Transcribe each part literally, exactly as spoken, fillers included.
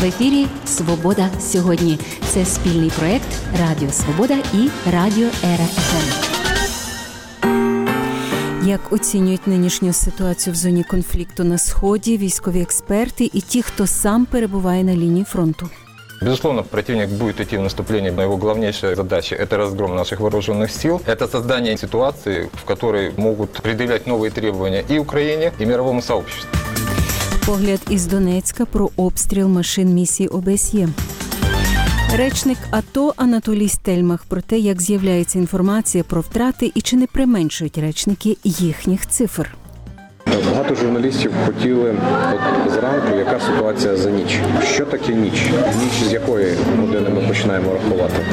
В ефірі «Свобода сьогодні». Це спільний проєкт Радіо Свобода і Радіо Ера еф ем. Як оцінюють нинішню ситуацію в зоні конфлікту на Сході військові експерти і ті, хто сам перебуває на лінії фронту? Безусловно, противник будет идти в наступление, но его главнейшая задача – это разгром наших вооруженных сил, это создание ситуации, в которой могут предъявлять новые требования и Украине, и мировому сообществу. Погляд із Донецька про обстріл машин місії о бе ес є. Речник АТО Анатолій Стельмах про те, як з'являється інформація про втрати і чи не применшують речники їхніх цифр. Багато журналістів хотіли от зранку, яка ситуація за ніч. Що таке ніч? Ніч, з якої години ми починаємо рахувати?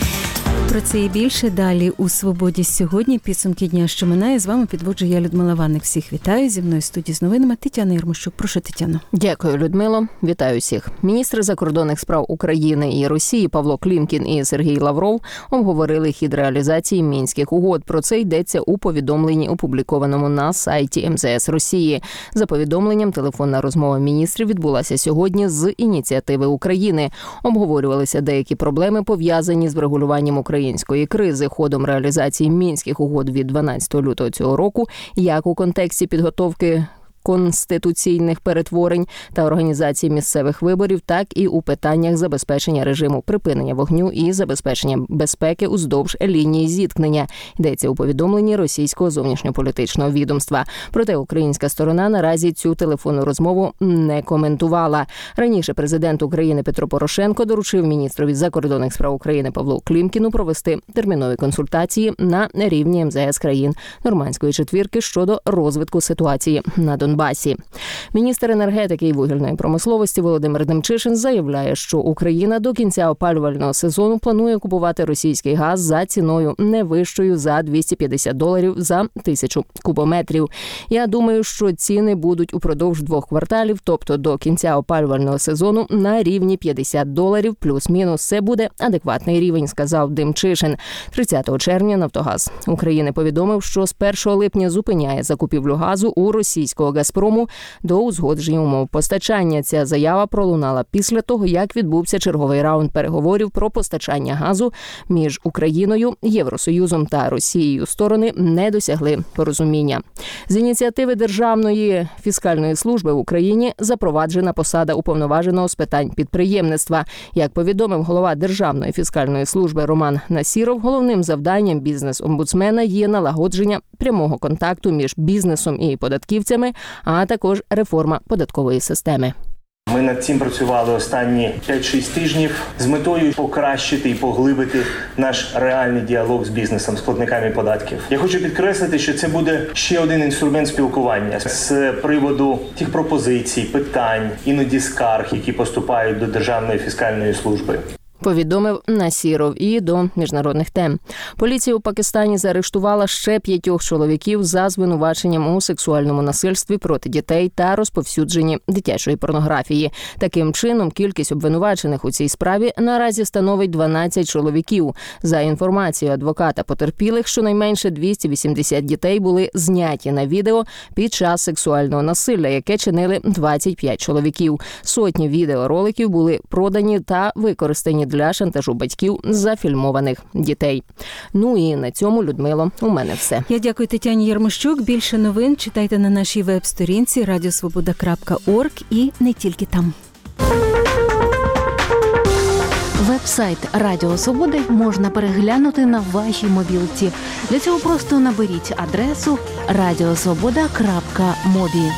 Про це і більше далі у «Свободі сьогодні». Підсумки дня, що минає. З вами підводжу я, Людмила Ванник. Всіх вітаю. Зі мною в студії з новинами Тетяна Ярмощук. Прошу, Тетяно. Дякую, Людмило. Вітаю всіх. Міністри закордонних справ України і Росії Павло Клімкін і Сергій Лавров обговорили хід реалізації Мінських угод. Про це йдеться у повідомленні, опублікованому на сайті ем зе ес Росії. За повідомленням, телефонна розмова міністрів відбулася сьогодні з ініціативи України. Обговорювалися деякі проблеми, пов'язані з врегулюванням України. Української кризи ходом реалізації Мінських угод від дванадцятого лютого цього року, як у контексті підготовки конституційних перетворень та організації місцевих виборів, так і у питаннях забезпечення режиму припинення вогню і забезпечення безпеки уздовж лінії зіткнення. Йдеться у повідомленні російського зовнішньополітичного відомства. Проте українська сторона наразі цю телефонну розмову не коментувала. Раніше президент України Петро Порошенко доручив міністрові закордонних справ України Павлу Клімкіну провести термінові консультації на рівні ем зе ес країн Нормандської четвірки щодо розвитку ситуації на Донбасі. Міністр енергетики і вугільної промисловості Володимир Демчишин заявляє, що Україна до кінця опалювального сезону планує купувати російський газ за ціною не вищою за двісті п'ятдесят доларів за тисячу кубометрів. Я думаю, що ціни будуть упродовж двох кварталів, тобто до кінця опалювального сезону, на рівні п'ятдесят доларів плюс-мінус. Це буде адекватний рівень, сказав Демчишин. тридцятого червня Нафтогаз України повідомив, що з першого липня зупиняє закупівлю газу у російського «Газпрому» до узгодження умов постачання. Ця заява пролунала після того, як відбувся черговий раунд переговорів про постачання газу між Україною, Євросоюзом та Росією. Сторони не досягли порозуміння. З ініціативи Державної фіскальної служби в Україні запроваджена посада уповноваженого з питань підприємництва. Як повідомив голова Державної фіскальної служби Роман Насіров, головним завданням бізнес-омбудсмена є налагодження прямого контакту між бізнесом і податківцями, а також реформа податкової системи. Ми над цим працювали останні п'ять-шість тижнів з метою покращити і поглибити наш реальний діалог з бізнесом, з платниками податків. Я хочу підкреслити, що це буде ще один інструмент спілкування з приводу тих пропозицій, питань, іноді скарг, які поступають до Державної фіскальної служби. Повідомив Насіров. І до міжнародних тем. Поліція у Пакистані заарештувала ще п'ятьох чоловіків за звинуваченням у сексуальному насильстві проти дітей та розповсюдженні дитячої порнографії. Таким чином, кількість обвинувачених у цій справі наразі становить дванадцять чоловіків. За інформацією адвоката потерпілих, щонайменше двісті вісімдесят дітей були зняті на відео під час сексуального насилля, яке чинили двадцять п'ять чоловіків. Сотні відеороликів були продані та використані для шантажу батьків зафільмованих дітей. Ну і на цьому, Людмило, у мене все. Я дякую Тетяні Ярмощук. Більше новин читайте на нашій веб-сторінці радіосвобода крапка орг і не тільки там. Веб-сайт Радіо Свободи можна переглянути на вашій мобілці. Для цього просто наберіть адресу радіосвобода крапка мобі.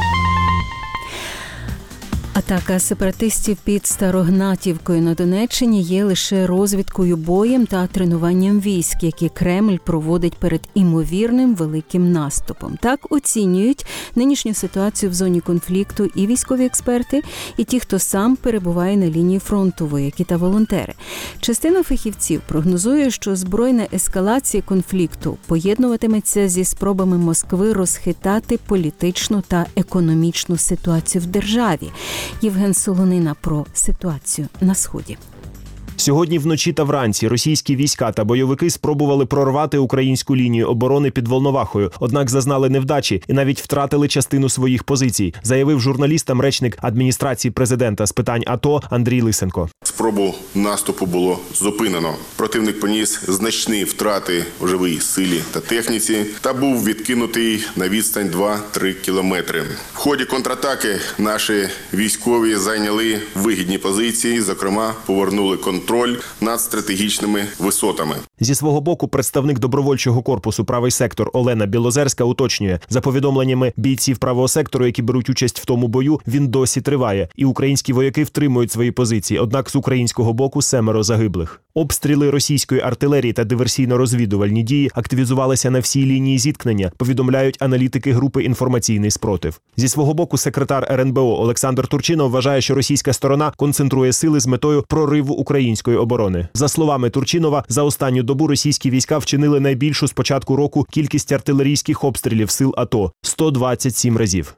Атака сепаратистів під Старогнатівкою на Донеччині є лише розвідкою боєм та тренуванням військ, які Кремль проводить перед імовірним великим наступом. Так оцінюють нинішню ситуацію в зоні конфлікту і військові експерти, і ті, хто сам перебуває на лінії фронту, вояки та волонтери. Частина фахівців прогнозує, що збройна ескалація конфлікту поєднуватиметься зі спробами Москви розхитати політичну та економічну ситуацію в державі. Євген Солонина про ситуацію на Сході. Сьогодні вночі та вранці російські війська та бойовики спробували прорвати українську лінію оборони під Волновахою, однак зазнали невдачі і навіть втратили частину своїх позицій, заявив журналістам речник адміністрації президента з питань АТО Андрій Лисенко. Спробу наступу було зупинено. Противник поніс значні втрати у живій силі та техніці та був відкинутий на відстань два-три кілометри. В ході контратаки наші військові зайняли вигідні позиції, зокрема повернули контроль над стратегічними висотами. Зі свого боку представник добровольчого корпусу «Правий сектор» Олена Білозерська уточнює, за повідомленнями бійців правого сектору, які беруть участь в тому бою, він досі триває, і українські вояки втримують свої позиції, однак з українського боку семеро загиблих. Обстріли російської артилерії та диверсійно-розвідувальні дії активізувалися на всій лінії зіткнення, повідомляють аналітики групи «Інформаційний спротив». Зі свого боку секретар ер ен бе о Олександр Турчинов вважає, що російська сторона концентрує сили з метою прориву української оборони. За словами Турчинова, за останню добу російські війська вчинили найбільшу з початку року кількість артилерійських обстрілів сил АТО – сто двадцять сім разів.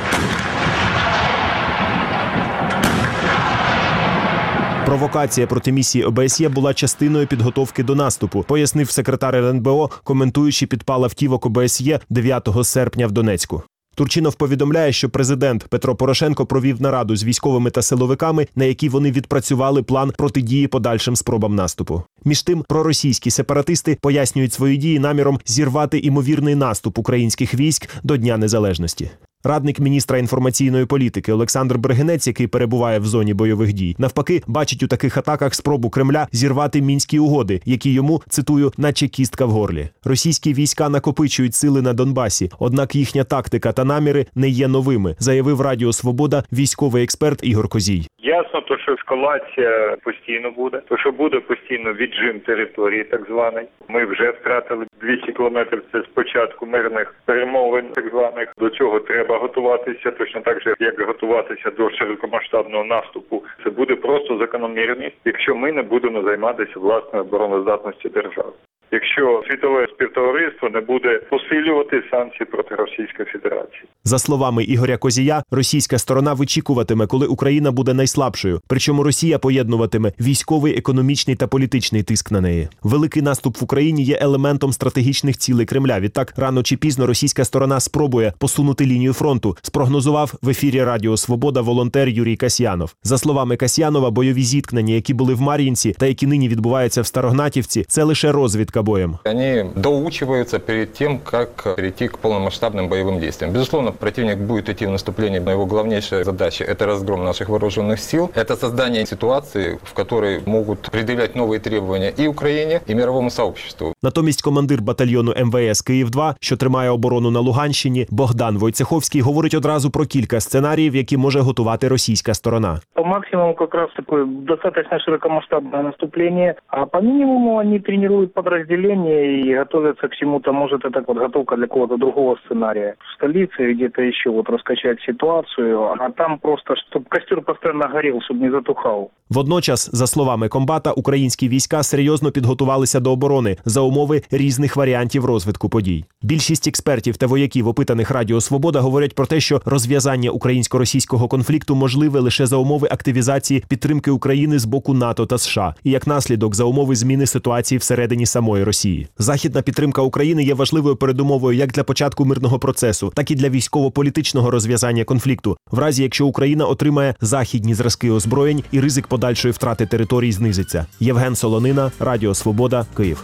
Провокація проти місії о бе ес є була частиною підготовки до наступу, пояснив секретар ер ен бе о, коментуючи підпал автівок о бе ес є дев'ятого серпня в Донецьку. Турчинов повідомляє, що президент Петро Порошенко провів нараду з військовими та силовиками, на якій вони відпрацювали план протидії подальшим спробам наступу. Між тим, проросійські сепаратисти пояснюють свої дії наміром зірвати імовірний наступ українських військ до Дня Незалежності. Радник міністра інформаційної політики Олександр Бригинець, який перебуває в зоні бойових дій, навпаки, бачить у таких атаках спробу Кремля зірвати мінські угоди, які йому, цитую, наче кістка в горлі. Російські війська накопичують сили на Донбасі, однак їхня тактика та наміри не є новими, заявив Радіо Свобода військовий експерт Ігор Козій. Ясно, то, що ескалація постійно буде, то, що буде постійно віджим території так званий. Ми вже втратили двісті кілометрів, це з початку мирних перемовин так званих. До цього треба готуватися, точно так же, як готуватися до широкомасштабного наступу. Це буде просто закономірність, якщо ми не будемо займатися власною обороноздатністю держави. Якщо світове співтовариство не буде посилювати санкції проти Російської Федерації. За словами Ігоря Козія, російська сторона вичікуватиме, коли Україна буде найслабшою. Причому Росія поєднуватиме військовий, економічний та політичний тиск на неї. Великий наступ в Україні є елементом стратегічних цілей Кремля. Відтак, рано чи пізно російська сторона спробує посунути лінію фронту, спрогнозував в ефірі Радіо Свобода волонтер Юрій Касьянов. За словами Касьянова, бойові зіткнення, які були в Мар'їнці та які нині відбуваються в Старогнатівці, це лише розвідка боем. Они доучиваются перед тем, как перейти к полномасштабным боевым действиям. Безусловно, противник будет идти в наступление, но его главнейшая задача – это разгром наших вооруженных сил, это создание ситуации, в которой могут предъявлять новые требования и Украине, и мировому сообществу. Натомість командир батальйону ем ве ес Київ-два, що тримає оборону на Луганщині, Богдан Войцеховський, говорить одразу про кілька сценаріїв, які може готувати російська сторона. По максимуму как раз такое достаточно широкомасштабное наступление, а по минимуму они тренируют подразделения и готовятся к чему-то, может это вот готовка для какого-то другого сценария. В столице где-то еще вот раскачать ситуацию, а там просто, чтобы костер постоянно горел, чтобы не затухал. Водночас, за словами комбата, українські війська серйозно підготувалися до оборони за умови різних варіантів розвитку подій. Більшість експертів та вояків, опитаних Радіо Свобода, говорять про те, що розв'язання українсько-російського конфлікту можливе лише за умови активізації підтримки України з боку НАТО та США і як наслідок за умови зміни ситуації всередині самої Росії. Західна підтримка України є важливою передумовою як для початку мирного процесу, так і для військово-політичного розв'язання конфлікту, в разі якщо Україна отримає західні зразки озброєнь і ризик подальшої втрати територій знизиться. Євген Солонина, Радіо Свобода, Київ.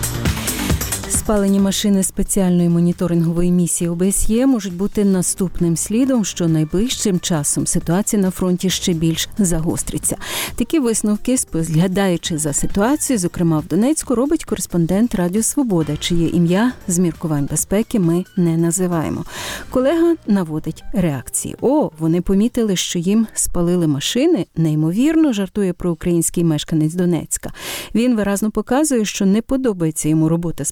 Спалені машини спеціальної моніторингової місії о бе ес є можуть бути наступним слідом, що найближчим часом ситуація на фронті ще більш загостриться. Такі висновки, споглядаючи за ситуацією, зокрема в Донецьку, робить кореспондент Радіо Свобода, чиє ім'я з міркувань безпеки ми не називаємо. Колега наводить реакції. О, вони помітили, що їм спалили машини? Неймовірно, жартує про український мешканець Донецька. Він виразно показує, що не подобається йому робота спостерігача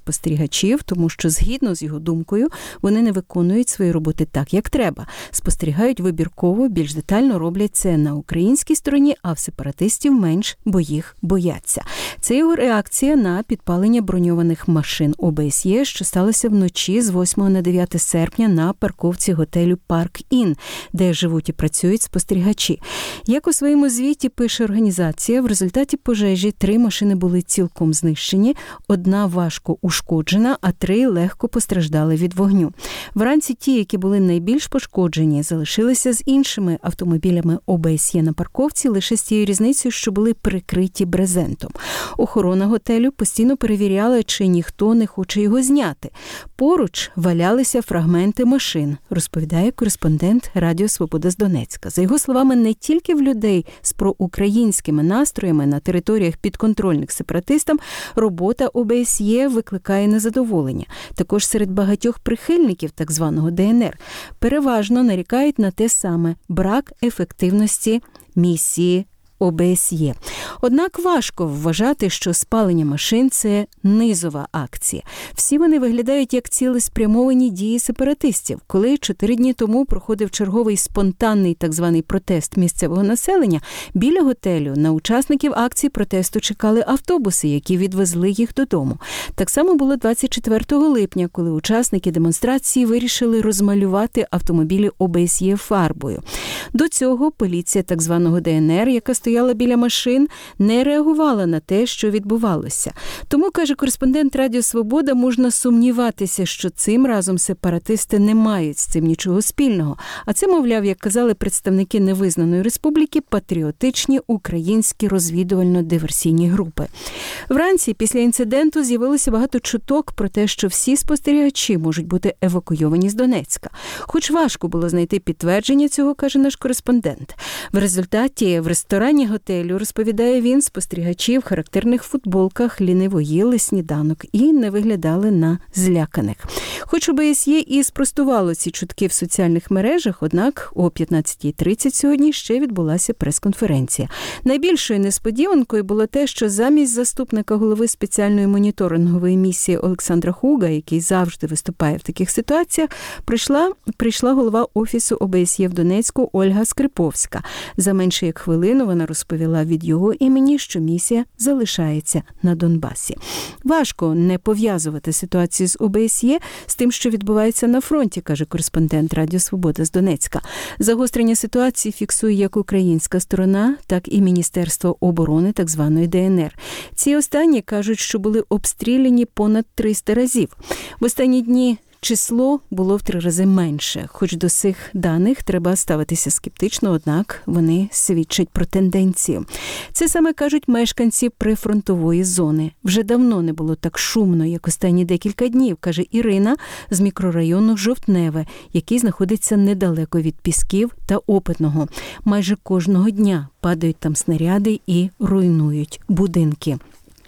спостерігачів, тому що, згідно з його думкою, вони не виконують свої роботи так, як треба. Спостерігають вибірково, більш детально роблять це на українській стороні, а в сепаратистів менш, бо їх бояться. Це його реакція на підпалення броньованих машин ОБСЄ, що сталося вночі з восьмого на дев'яте серпня на парковці готелю Парк Ін, де живуть і працюють спостерігачі. Як у своєму звіті пише організація, в результаті пожежі три машини були цілком знищені, одна важко ушкоджена, а три легко постраждали від вогню. Вранці ті, які були найбільш пошкоджені, залишилися з іншими автомобілями ОБСЄ на парковці, лише з тією різницею, що були прикриті брезентом. Охорона готелю постійно перевіряла, чи ніхто не хоче його зняти. Поруч валялися фрагменти машин, розповідає кореспондент Радіо Свобода з Донецька. За його словами, не тільки в людей з проукраїнськими настроями на територіях підконтрольних сепаратистам робота ОБСЄ викликає незадоволення. Також серед багатьох прихильників так званого ДНР переважно нарікають на те саме – брак ефективності місії ОБСЄ. Однак важко вважати, що спалення машин – це низова акція. Всі вони виглядають як цілеспрямовані дії сепаратистів. Коли чотири дні тому проходив черговий спонтанний так званий протест місцевого населення, біля готелю на учасників акції протесту чекали автобуси, які відвезли їх додому. Так само було двадцять четвертого липня, коли учасники демонстрації вирішили розмалювати автомобілі ОБСЄ фарбою. До цього поліція так званого ДНР, яка стояла біля машин, не реагувала на те, що відбувалося. Тому, каже кореспондент Радіо Свобода, можна сумніватися, що цим разом сепаратисти не мають з цим нічого спільного. А це, мовляв, як казали представники невизнаної республіки, патріотичні українські розвідувально-диверсійні групи. Вранці після інциденту з'явилося багато чуток про те, що всі спостерігачі можуть бути евакуйовані з Донецька. Хоч важко було знайти підтвердження цього, каже наш кореспондент. В результаті в ресторані готелю, розповідає він, спостерігачі в характерних футболках ліниво їли сніданок і не виглядали на зляканих. Хоч ОБСЄ і спростувало ці чутки в соціальних мережах, однак о п'ятнадцятій тридцять сьогодні ще відбулася прес-конференція. Найбільшою несподіванкою було те, що замість заступника голови спеціальної моніторингової місії Олександра Хуга, який завжди виступає в таких ситуаціях, прийшла, прийшла голова Офісу ОБСЄ в Донецьку Ольга Скриповська. За менше як хвилину вона розповіла від його імені, що місія залишається на Донбасі. Важко не пов'язувати ситуацію з ОБСЄ з тим, що відбувається на фронті, каже кореспондент Радіо Свобода з Донецька. Загострення ситуації фіксує як українська сторона, так і Міністерство оборони так званої ДНР. Ці останні кажуть, що були обстріляні понад триста разів. В останні дні число було в три рази менше. Хоч до цих даних треба ставитися скептично, однак вони свідчать про тенденцію. Це саме кажуть мешканці прифронтової зони. Вже давно не було так шумно, як останні декілька днів, каже Ірина з мікрорайону Жовтневе, який знаходиться недалеко від Пісків та Опитного. Майже кожного дня падають там снаряди і руйнують будинки.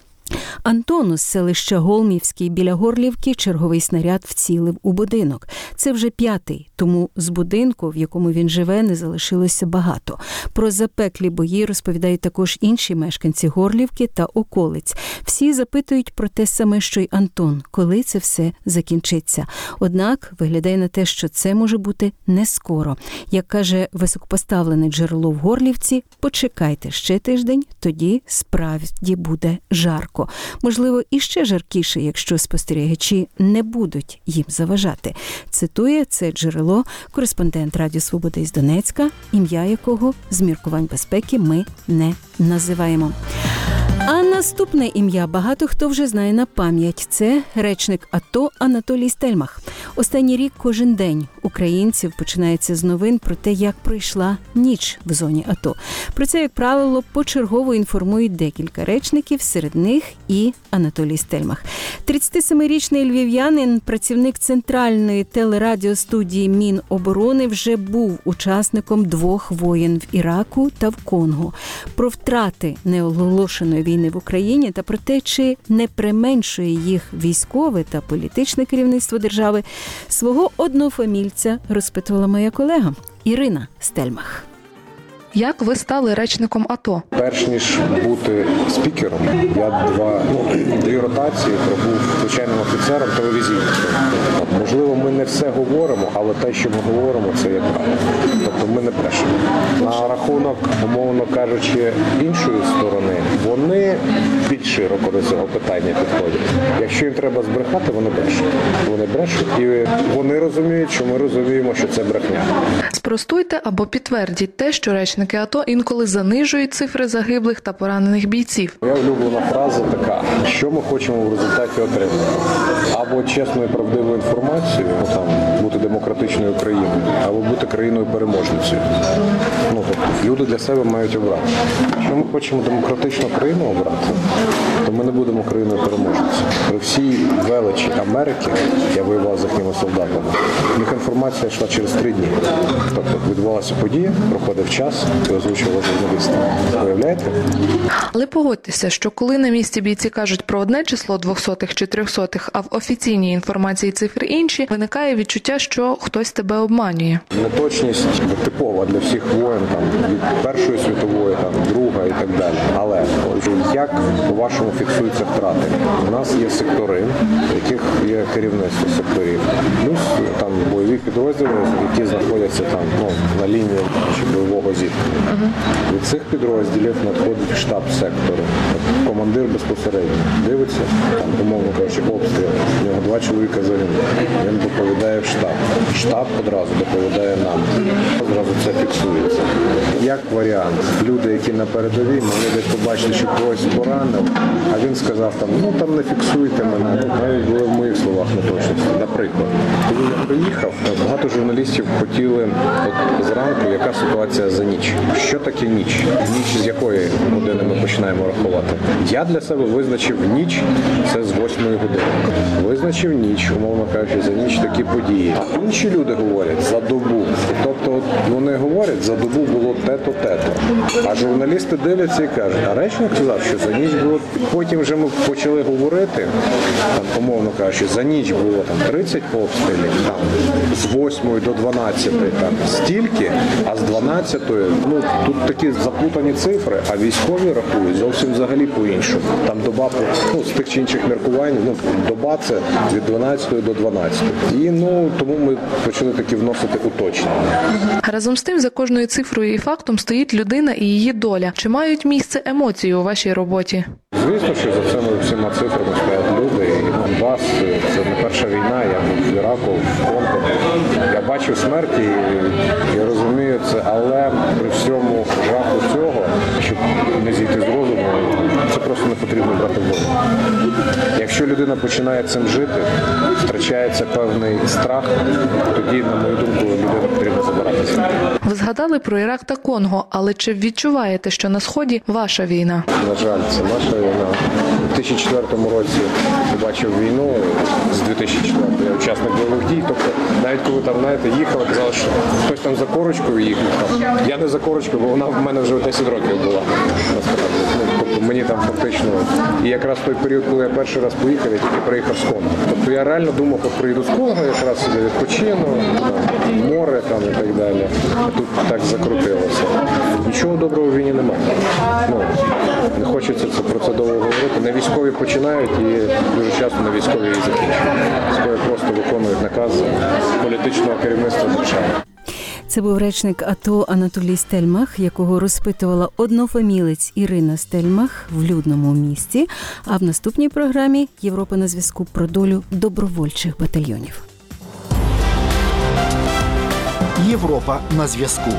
Антону з селища Голмівський біля Горлівки черговий снаряд вцілив у будинок. Це вже п'ятий, тому з будинку, в якому він живе, не залишилося багато. Про запеклі бої розповідають також інші мешканці Горлівки та околиць. Всі запитують про те саме, що й Антон, коли це все закінчиться. Однак виглядає на те, що це може бути не скоро. Як каже високопоставлене джерело в Горлівці, почекайте ще тиждень, тоді справді буде жарко. Можливо, іще жаркіше, якщо спостерігачі не будуть їм заважати. Цитує це джерело кореспондент Радіо Свобода із Донецька, ім'я якого з міркувань безпеки ми не називаємо. А наступне ім'я багато хто вже знає на пам'ять. Це речник АТО Анатолій Стельмах. Останній рік кожен день українців починається з новин про те, як пройшла ніч в зоні АТО. Про це, як правило, почергово інформують декілька речників, серед них і Анатолій Стельмах. тридцятисемирічний львів'янин, працівник центральної телерадіостудії Міноборони, вже був учасником двох воєн в Іраку та в Конго. Про втрати неоголошеної війни в Україні та про те, чи не применшує їх військове та політичне керівництво держави, свого однофамільця розпитувала моя колега Ірина Стельмах. Як ви стали речником АТО? Перш ніж бути спікером, я два, ну, дві ротації пробув звичайним офіцером телевізійним. Можливо, ми не все говоримо, але те, що ми говоримо, це є правда. Тобто ми не брешемо. На рахунок, умовно кажучи, іншої сторони, вони більш широко до цього питання підходять. Якщо їм треба збрехати, вони брешуть. Вони брешуть і вони розуміють, що ми розуміємо, що це брехня. Спростуйте або підтвердіть те, що речники АТО інколи занижують цифри загиблих та поранених бійців. Моя улюблена фраза така, що ми хочемо в результаті отримати. Або чесну і правдиву інформацію, ну, там, бути демократичною країною, або бути країною-переможницею. Ну, тобто, люди для себе мають обрати. Якщо ми хочемо демократичну країну обрати, то ми не будемо країною-переможницею. При всій величі Америки, я воював з їхніми солдатами, їх інформація йшла через три дні. Тобто відбувалася подія, проходив час і озвучували журналісти. Уявляєте? Але погодьтеся, що коли на місці бійці кажуть про одне число двохсотих чи трьохсотих, а в офіційній інформації цифри інші, виникає відчуття, що хтось тебе обманює. Неточність типова для всіх воєн, там, від Першої світової, там, Друга і так далі. Але як по-вашому фіксуються втрати? У нас є сектори, в яких є керівництво секторів. Плюс там бойові підрозділи, які знаходяться там, ну, на лінії бойового зіткнення. Від цих підрозділів надходить штаб сектору. Командир безпосередньо дивиться, там, умовно кажучи, обстріл. У нього два чоловіка загинули. Він доповідає в штаб. Штаб одразу доповідає нам. Одразу це фіксується. Як варіант, люди, які на передовій, могли десь побачити, що когось поранив, а він сказав, там, ну там не фіксуйте мене. Ну, навіть були в моїх словах неточності. Наприклад, коли я приїхав, багато журналістів хотіли от зранку, яка ситуація за ніч. Що таке ніч? Ніч, з якої години ми починаємо рахувати. Я для себе визначив ніч, це з восьмої години. Визначив ніч, умовно кажучи, за ніч такі події. А інші люди говорять за добу. Тобто от вони говорять, за добу було те-то, те-то. А журналісти дивляться і кажуть, а речник сказав, що за ніч було. Потім вже ми почали говорити, там, умовно кажучи, за ніч було там тридцять обстрілів, там, з восьмої до дванадцятої там стільки, а з дванадцятої, ну, тут такі заплутані цифри, а військові рахують зовсім взагалі по-іншому. Там доба, ну, з тих чи інших міркувань, ну, доба це від дванадцятої до дванадцятої. І, ну, тому ми почали такі вносити уточнення. Разом з тим, за кожною цифрою і фактом стоїть людина і її доля. Чи мають місце емоції у вашій роботі? Звісно, що за цими всіма цифрами стоять люди. І Донбас – це не перша війна, я був в Іраку, в Конго. Я бачив смерть і я розумію це, але при всьому жаху цього, щоб не зійти з розуму, це просто не потрібно брати в голову. Якщо людина починає цим жити, втрачається певний страх, тоді, на мою думку, людина потрібно забиратися. Ви згадали про Ірак та Конго, але чи відчуваєте, що на Сході ваша війна? На жаль, це наша війна. У дві тисячі четвертому році побачив війну з дві тисячі четвертого, я учасник бойових дій, тобто навіть коли там, знаєте, їхали, казали, що хтось там за корочкою їхав. Я не за корочкою, бо вона в мене вже десять років була, насправді. Ну, тобто мені там фактично, і якраз той період, коли я перший раз поїхав, я тільки приїхав з Конго. Тобто я реально думав, от приїду з Конго, якраз сюди відпочину, там, море там і так далі. А тут так закрутилося. Нічого доброго в війні немає. Ну, не хочеться це про це довго говорити. Не військові починають і дуже часто не військові і закінчують. Військові просто виконують накази політичного керівництва держави. Це був речник АТО Анатолій Стельмах, якого розпитувала однофамілець Ірина Стельмах в людному місті. А в наступній програмі «Європа на зв'язку» про долю добровольчих батальйонів. Європа на зв'язку.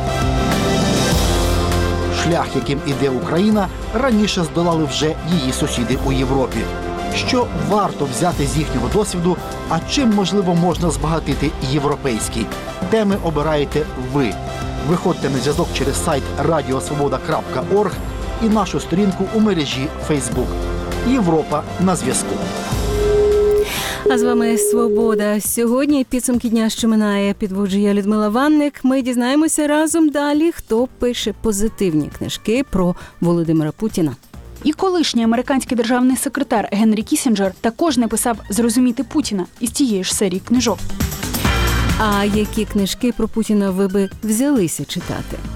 Шлях, яким іде Україна, раніше здолали вже її сусіди у Європі. Що варто взяти з їхнього досвіду, а чим, можливо, можна збагатити європейський? Теми обираєте ви. Виходьте на зв'язок через сайт радіо свобода крапка орг і нашу сторінку у мережі Facebook. Європа на зв'язку. А з вами «Свобода». Сьогодні підсумки дня, що минає, підводжу я, Людмила Ванник. Ми дізнаємося разом далі, хто пише позитивні книжки про Володимира Путіна. І колишній американський державний секретар Генрі Кіссінджер також написав «Зрозуміти Путіна» із тієї ж серії книжок. А які книжки про Путіна ви би взялися читати?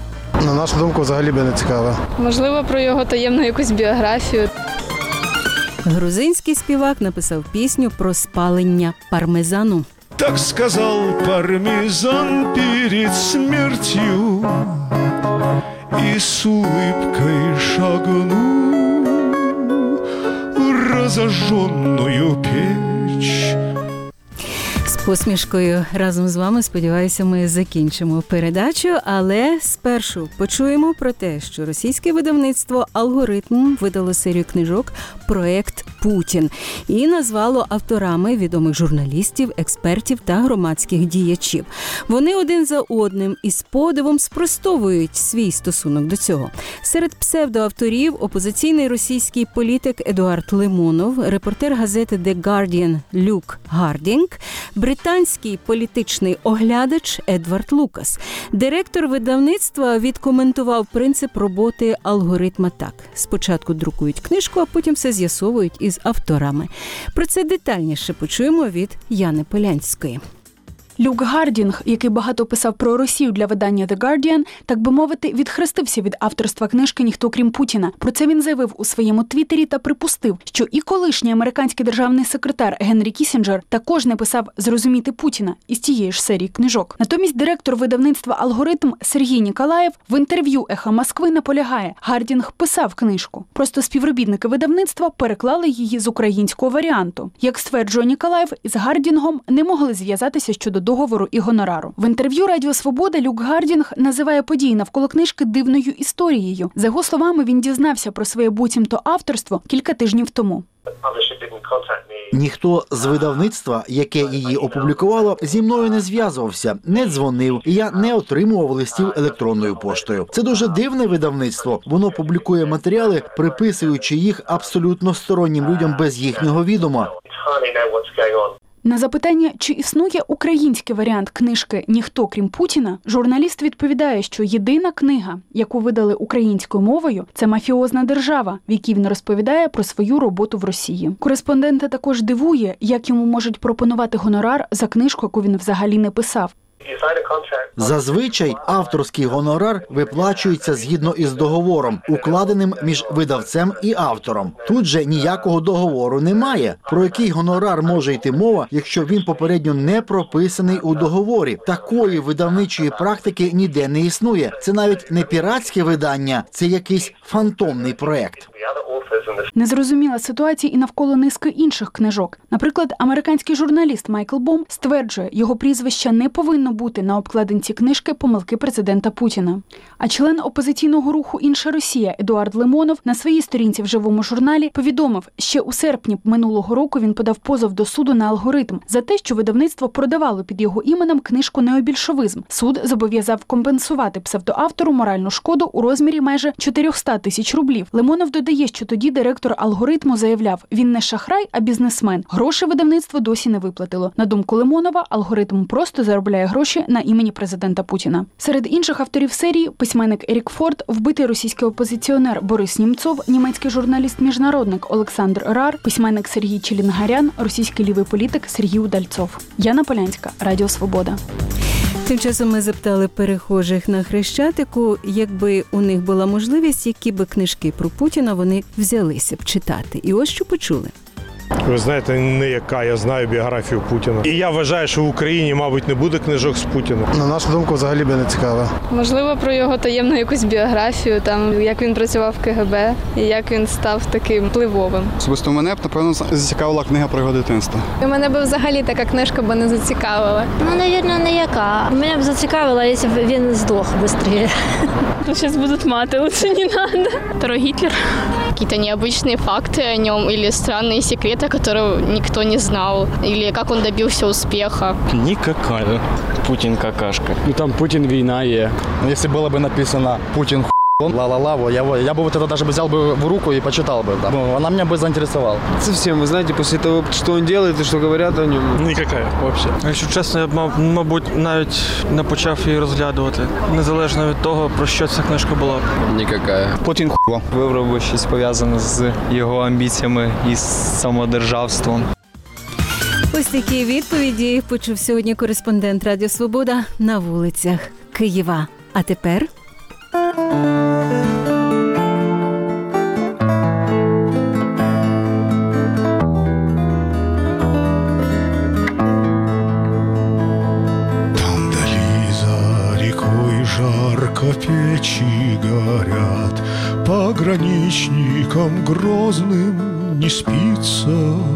На нашу думку, взагалі би не цікаво. Можливо, про його таємну якусь біографію. Грузинський співак написав пісню про спалення пармезану. Так сказал пармезан перед смертью и с улыбкой шагнул в разожженную печь. З посмішкою разом з вами, сподіваюся, ми закінчимо передачу, але спершу почуємо про те, що російське видавництво «Алгоритм» видало серію книжок «Проект Путін» і назвало авторами відомих журналістів, експертів та громадських діячів. Вони один за одним із подивом спростовують свій стосунок до цього. Серед псевдоавторів опозиційний російський політик Едуард Лимонов, репортер газети «The Guardian» Люк Гардінг, британський політичний оглядач Едвард Лукас. Директор видавництва відкоментував принцип роботи «Алгоритма» так. Спочатку друкують книжку, а потім все з'ясовують із авторами. Про це детальніше почуємо від Яни Полянської. Люк Гардінг, який багато писав про Росію для видання The Guardian, так би мовити, відхрестився від авторства книжки «Ніхто крім Путіна». Про це він заявив у своєму твіттері та припустив, що і колишній американський державний секретар Генрі Кісінджер також не писав «Зрозуміти Путіна» із тієї ж серії книжок. Натомість директор видавництва «Алгоритм» Сергій Ніколаєв в інтерв'ю «Ехо Москви» наполягає, Гардінг писав книжку. Просто співробітники видавництва переклали її з українського варіанту. Як стверджує Ніколаєв, із Гардінгом не могли зв'язатися щодо договору і гонорару. В інтерв'ю Радіо Свобода Люк Гардінг називає події навколо книжки дивною історією. За його словами, він дізнався про своє буцімто авторство кілька тижнів тому. Ніхто з видавництва, яке її опублікувало, зі мною не зв'язувався, не дзвонив, і я не отримував листів електронною поштою. Це дуже дивне видавництво. Воно публікує матеріали, приписуючи їх абсолютно стороннім людям без їхнього відома. На запитання, чи існує український варіант книжки «Ніхто крім Путіна», журналіст відповідає, що єдина книга, яку видали українською мовою, це «Мафіозна держава», в якій він розповідає про свою роботу в Росії. Кореспондента також дивує, як йому можуть пропонувати гонорар за книжку, яку він взагалі не писав. Зазвичай авторський гонорар виплачується згідно із договором, укладеним між видавцем і автором. Тут же ніякого договору немає. Про який гонорар може йти мова, якщо він попередньо не прописаний у договорі? Такої видавничої практики ніде не існує. Це навіть не піратське видання, це якийсь фантомний проект. Незрозуміла ситуація і навколо низки інших книжок. Наприклад, американський журналіст Майкл Бом стверджує, його прізвища не повинно бути на обкладинці книжки «Помилки президента Путіна». А член опозиційного руху «Інша Росія» Едуард Лимонов на своїй сторінці в живому журналі повідомив, ще у серпні минулого року він подав позов до суду на «Алгоритм» за те, що видавництво продавало під його іменем книжку «Необільшовизм». Суд зобов'язав компенсувати псевдоавтору моральну шкоду у розмірі майже чотириста тисяч рублів. Лимонов додає, що тоді директор «Алгоритму» заявляв, він не шахрай, а бізнесмен. Гроші видавництво досі не виплатило. На думку Лимонова, «Алгоритм» просто заробляє гроші на імені президента Путіна. Серед інших авторів серії – письменник Ерік Форд, вбитий російський опозиціонер Борис Німцов, німецький журналіст-міжнародник Олександр Рар, письменник Сергій Челінгарян, російський лівий політик Сергій Удальцов. Яна Полянська, Радіо Свобода. Тим часом ми запитали перехожих на Хрещатику, якби у них була можливість, які би книжки про Путіна вони взялися б читати. І ось що почули. Ви знаєте, не яка, я знаю біографію Путіна. І я вважаю, що в Україні, мабуть, не буде книжок з Путіна. На нашу думку, взагалі би не цікаво. Можливо, про його таємну якусь біографію, там, як він працював в КГБ і як він став таким впливовим. Особисто мене б, напевно, зацікавила книга про його дитинство. У мене б взагалі така книжка б не зацікавила. Ну, навірно, не яка. Мене б зацікавила, якщо б він здох швидше. Ну, зараз будуть мати, лучше не треба. Про Гітлер. Какие-то необычные факты о нем или странные секреты, которые никто не знал, или как он добился успеха. Никакая. Путин какашка. И там Путин війна є. Если было бы написано «Путин ла-ла-ла», я, я бы вот это даже взял бы в руку и почитал бы. Да. Она меня бы заинтересовала. Совсем, вы знаете, после того, что он делает и что говорят о нем. Никакая вообще. Якщо чесно, я б, мабуть, навіть не почав її розглядувати. Незалежно від того, про що ця книжка була. Никакая. Путін хуйло. Вибрав би щось пов'язане з його амбіціями і з самодержавством. Ось такі відповіді почув сьогодні кореспондент Радіо Свобода на вулицях Києва. А тепер... Печи горят, пограничникам грозным не спится,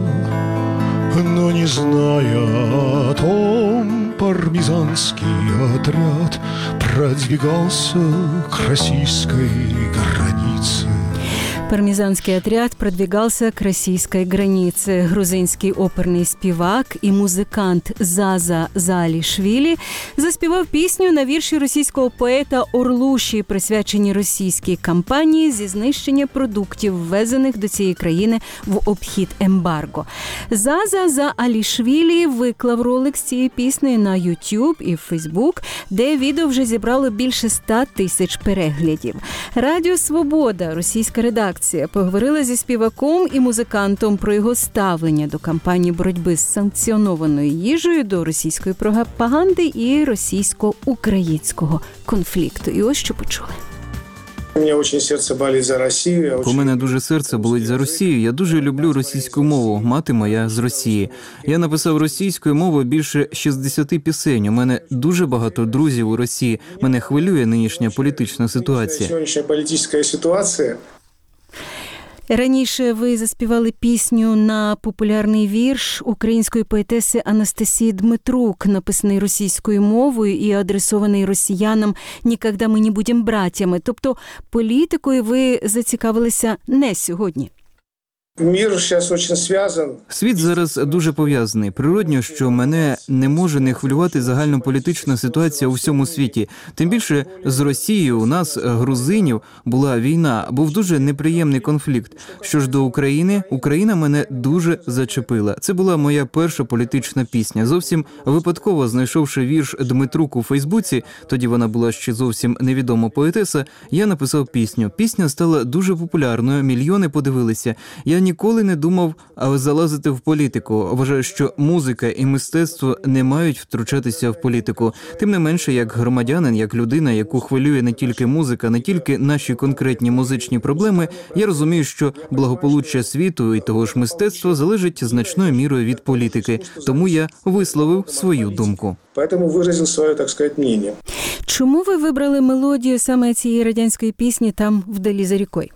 но не зная о том, пармезанский отряд продвигался к российской границе. Пармезанский отряд продвигался к российской границе. Грузинський оперний співак і музикант Заза Заалішвілі заспівав пісню на вірші російського поета Орлуші, присвячені російській кампанії зі знищення продуктів, ввезених до цієї країни в обхід ембарго. Заза Заалішвілі виклав ролик з цією піснею на YouTube і в Facebook, де відео вже зібрало більше ста тисяч переглядів. Радіо «Свобода», російська редакція, поговорила зі співаком і музикантом про його ставлення до кампанії боротьби з санкціонованою їжею, до російської пропаганди і російсько-українського конфлікту. І ось що почули. У мене дуже серце болить за Росію. У мене дуже серце болить за Росію. Я дуже люблю російську мову. Мати моя з Росії. Я написав російською мовою більше шістдесят пісень. У мене дуже багато друзів у Росії. Мене хвилює нинішня політична ситуація. Сьогоднішня політична ситуація. Раніше ви заспівали пісню на популярний вірш української поетеси Анастасії Дмитрук, написаний російською мовою і адресований росіянам «Нікогда ми не будемо братями». Тобто політикою ви зацікавилися не сьогодні. Мір зараз дуже зв'язаний. Світ зараз дуже пов'язаний. Природньо, що мене не може не хвилювати загальнополітична ситуація у всьому світі. Тим більше з Росією у нас, грузинів, була війна, був дуже неприємний конфлікт. Що ж до України, Україна мене дуже зачепила. Це була моя перша політична пісня. Зовсім випадково знайшовши вірш Дмитрук у Фейсбуці, тоді вона була ще зовсім невідома поетеса, я написав пісню. Пісня стала дуже популярною, мільйони подивилися. Я ніколи не думав залазити в політику. Вважаю, що музика і мистецтво не мають втручатися в політику. Тим не менше, як громадянин, як людина, яку хвилює не тільки музика, не тільки наші конкретні музичні проблеми, я розумію, що благополуччя світу і того ж мистецтва залежить значною мірою від політики. Тому я висловив свою думку. Тому виразив своє, так сказати, мнення. Чому ви вибрали мелодію саме цієї радянської пісні «Там вдалі за рікою»?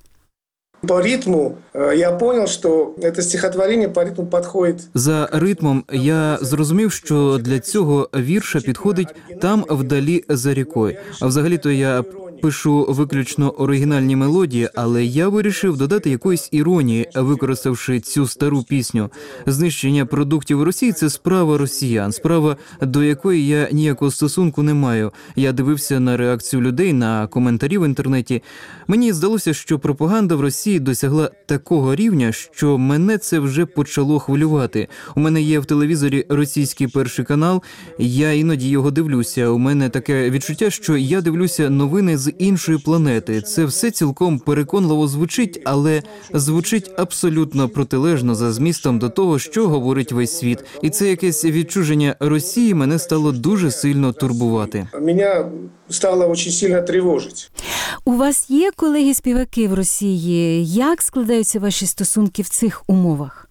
По ритму я понял, що це стихотворення по ритму підходить. За ритмом я зрозумів, що для цього вірша підходить «Там вдалі за рікою». А взагалі-то я пишу виключно оригінальні мелодії, але я вирішив додати якоїсь іронії, використавши цю стару пісню. Знищення продуктів у Росії – це справа росіян, справа, до якої я ніякого стосунку не маю. Я дивився на реакцію людей, на коментарі в інтернеті. Мені здалося, що пропаганда в Росії досягла такого рівня, що мене це вже почало хвилювати. У мене є в телевізорі російський перший канал, я іноді його дивлюся. У мене таке відчуття, що я дивлюся новини з іншої планети. Це все цілком переконливо звучить, але звучить абсолютно протилежно за змістом до того, що говорить весь світ. І це якесь відчуження Росії мене стало дуже сильно турбувати. Мене стало дуже сильно тривожити. У вас є колеги-співаки в Росії? Як складаються ваші стосунки в цих умовах?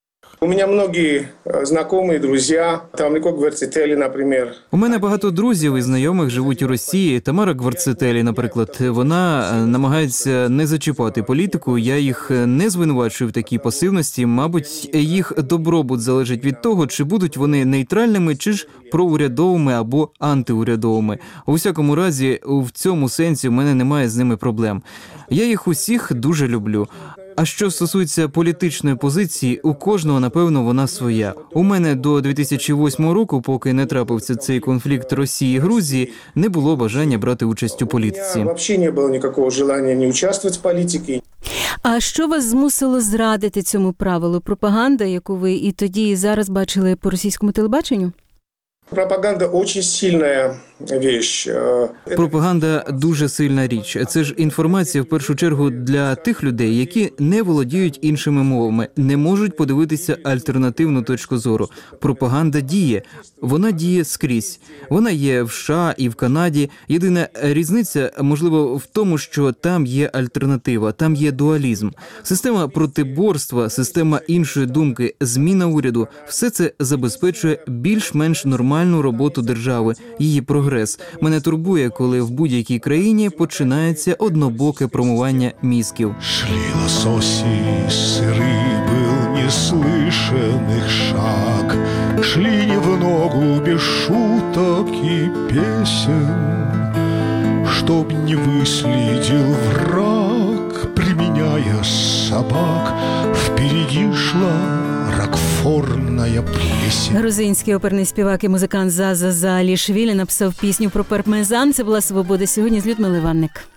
У мене многі знайомі, друзі, там Тамара Гварцетелі, наприклад. У мене багато друзів і знайомих живуть у Росії. Тамара Гварцетелі, наприклад, вона намагається не зачіпати політику. Я їх не звинувачую в такій пасивності. Мабуть, їх добробут залежить від того, чи будуть вони нейтральними, чи ж проурядовими або антиурядовими. У всякому разі, в цьому сенсі в мене немає з ними проблем. Я їх усіх дуже люблю. А що стосується політичної позиції, у кожного, напевно, вона своя. У мене до дві тисячі восьмого року, поки не трапився цей конфлікт Росії і Грузії, не було бажання брати участь у політиці. У мене взагалі не було ніякого бажання не участвувати в політиці. А що вас змусило зрадити цьому правилу? Пропаганда, яку ви і тоді, і зараз бачили по російському телебаченню? Пропаганда дуже сильна вещь. Пропаганда дуже сильна річ. Це ж інформація в першу чергу для тих людей, які не володіють іншими мовами, не можуть подивитися альтернативну точку зору. Пропаганда діє. Вона діє скрізь. Вона є в США і в Канаді. Єдина різниця, можливо, в тому, що там є альтернатива, там є дуалізм. Система протиборства, система іншої думки, зміна уряду – все це забезпечує більш-менш нормальну роботу держави, її прогрес. Мене турбує, коли в будь-якій країні починається однобоке промивання мізків. Шли лососи, сырый был неслышанных шаг, шли не в ногу без шуток и песен, чтоб не выследил враг, применяя собак, впереди шла ракфорная плесень. Грузинський оперний співак і музикант Заза Заалішвілі написав пісню про пармезан. Це була «Свобода сьогодні» з Людмилою Іванник.